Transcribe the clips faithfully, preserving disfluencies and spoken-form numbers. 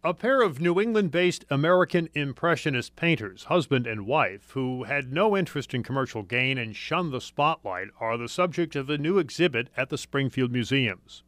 A pair of New England-based American Impressionist painters, husband and wife, who had no interest in commercial gain and shunned the spotlight, are the subject of a new exhibit at the Springfield Museums.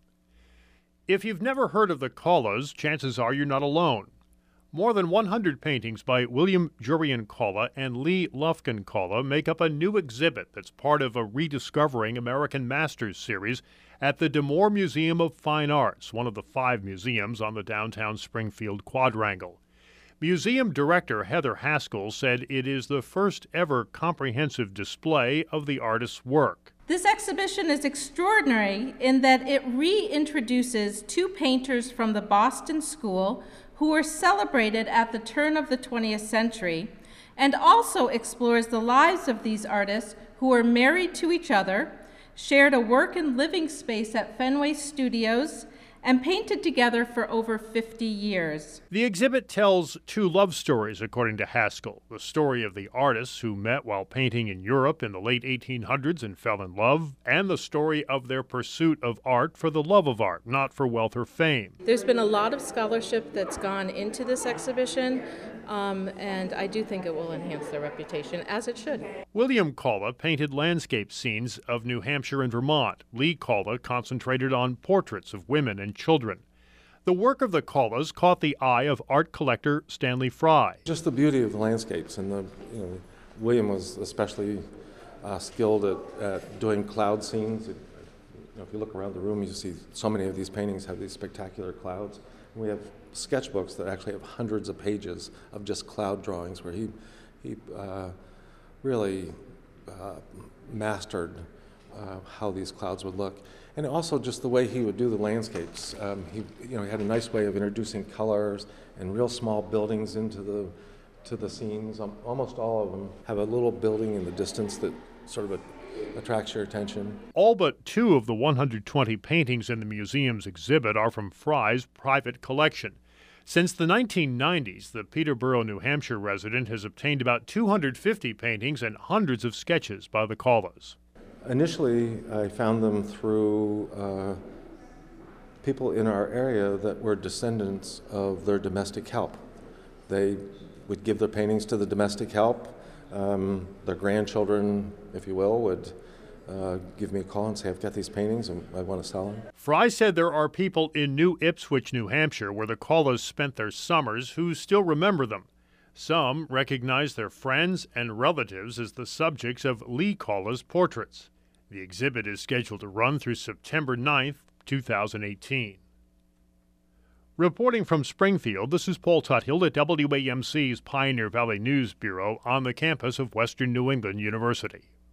If you've never heard of the Callas, chances are you're not alone. More than one hundred paintings by William Jurien Calla and Lee Lufkin Calla make up a new exhibit that's part of a Rediscovering American Masters series at the D'Amour Museum of Fine Arts, one of the five museums on the downtown Springfield quadrangle. Museum director Heather Haskell said it is the first ever comprehensive display of the artist's work. This exhibition is extraordinary in that it reintroduces two painters from the Boston School who were celebrated at the turn of the twentieth century, and also explores the lives of these artists who were married to each other, shared a work and living space at Fenway Studios, and painted together for over fifty years. The exhibit tells two love stories, according to Haskell. The story of the artists who met while painting in Europe in the late eighteen hundreds and fell in love, and the story of their pursuit of art for the love of art, not for wealth or fame. There's been a lot of scholarship that's gone into this exhibition, um, and I do think it will enhance their reputation, as it should. William Calla painted landscape scenes of New Hampshire and Vermont. Lee Calla concentrated on portraits of women and children. The work of the Callas caught the eye of art collector Stanley Fry. Just the beauty of the landscapes, and the, you know, William was especially uh, skilled at, at doing cloud scenes. It, you know, if you look around the room, you see so many of these paintings have these spectacular clouds. And we have sketchbooks that actually have hundreds of pages of just cloud drawings where he, he uh, really uh, mastered uh, how these clouds would look. And also just the way he would do the landscapes. Um, he, you know, he had a nice way of introducing colors and real small buildings into the to the scenes. Um, almost all of them have a little building in the distance that sort of a, attracts your attention. All but two of the one hundred twenty paintings in the museum's exhibit are from Fry's private collection. Since the nineteen nineties, the Peterborough, New Hampshire resident has obtained about two hundred fifty paintings and hundreds of sketches by the Callas. Initially, I found them through uh, people in our area that were descendants of their domestic help. They would give their paintings to the domestic help. Um, their grandchildren, if you will, would uh, give me a call and say, I've got these paintings and I want to sell them. Fry said there are people in New Ipswich, New Hampshire, where the Callas spent their summers, who still remember them. Some recognize their friends and relatives as the subjects of Lee Calla's portraits. The exhibit is scheduled to run through September ninth, two thousand eighteen. Reporting from Springfield, this is Paul Tuthill at W A M C's Pioneer Valley News Bureau on the campus of Western New England University.